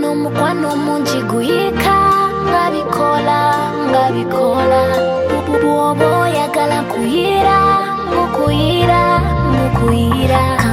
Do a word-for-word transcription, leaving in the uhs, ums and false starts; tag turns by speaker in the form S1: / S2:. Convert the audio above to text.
S1: mukwano mukwano mungi guyika ngabikola ngabikola bwoba oyagala kuyira mukuyira mukuyira